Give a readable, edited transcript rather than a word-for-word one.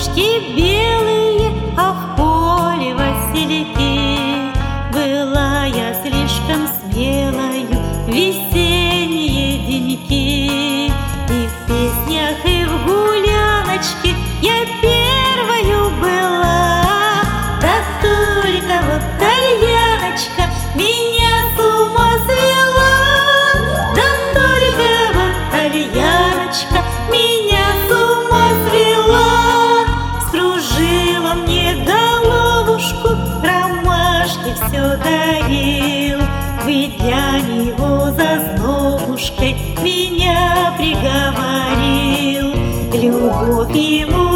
ромашки белые, а в поле васильки. Была я слишком смелою в весенние деньки, и в песнях, и в гуляночке я первою была. Да только вот тальяночка меня с ума свела. Да только вот тальяночка меня с ума свела. Скружила мне головушку, ромашки все дарил. Выйдя него за знобушкой, меня приговорил. Любовь ему